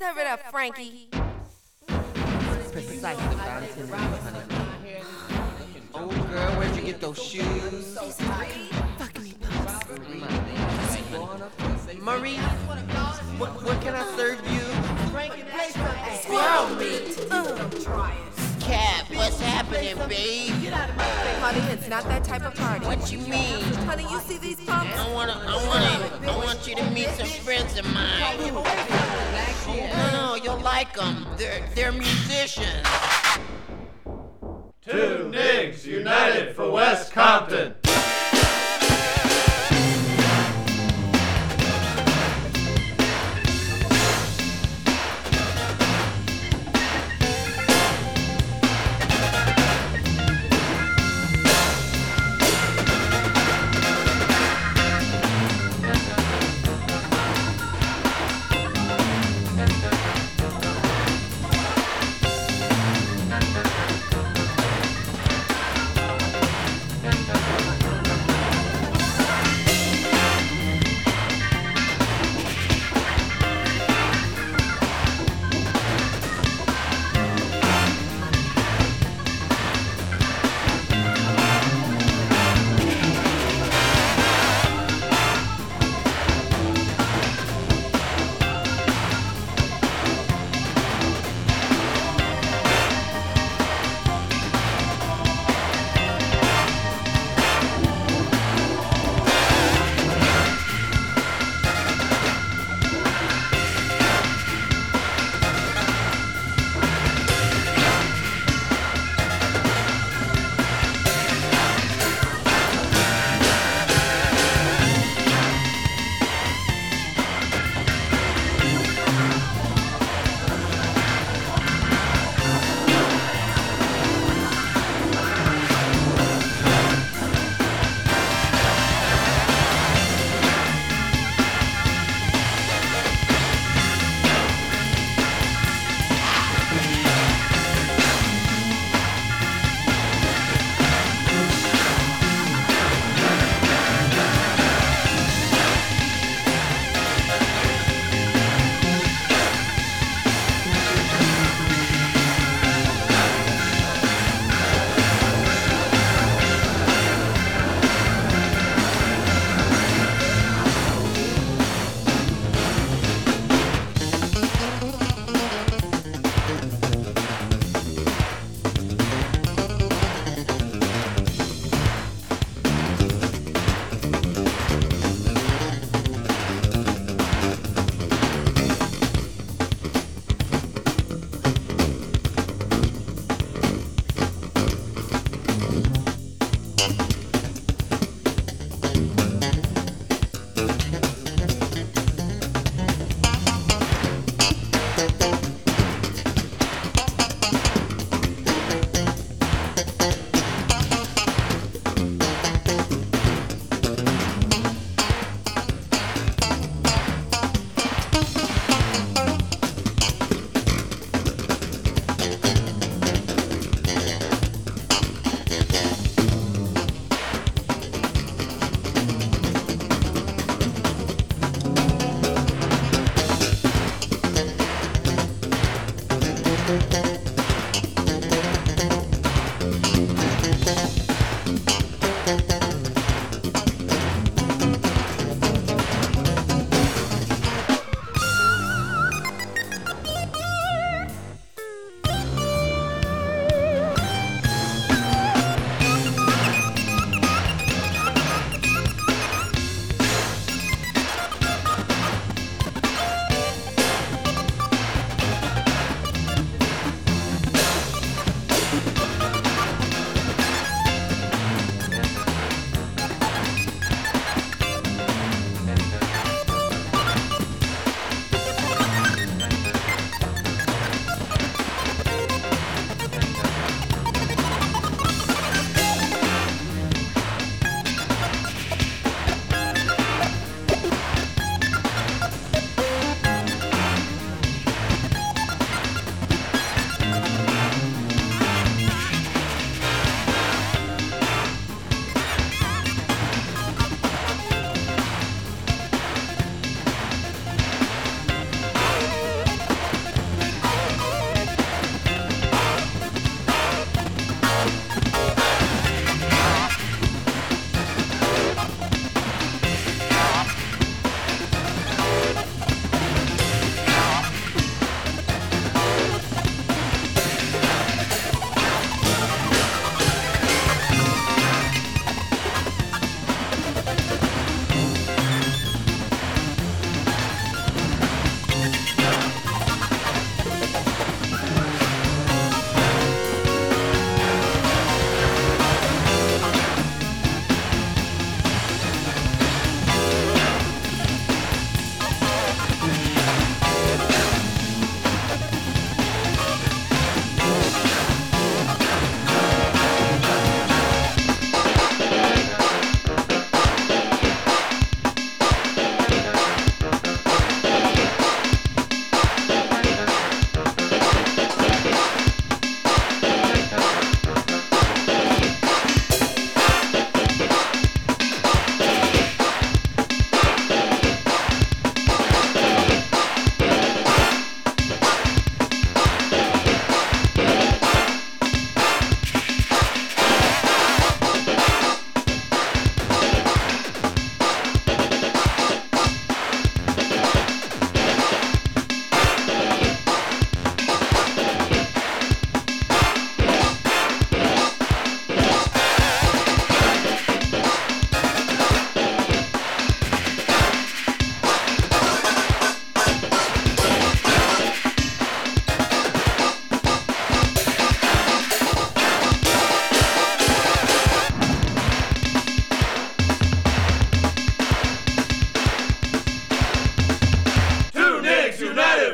Serve it up, Frankie. Precisely what I'm intending, honey. Oh, girl, where'd you get those shoes? Fuck me, Pops. Marie, what can I serve you? Squirrel meat. Try it. Cap, what's happening, babe? Honey, it's not that type of party. What you mean? Honey, you see these pumps? I want you to meet some friends of mine. No, you'll like them. They're musicians. Two Nigs united for West Compton.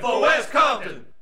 for West Compton.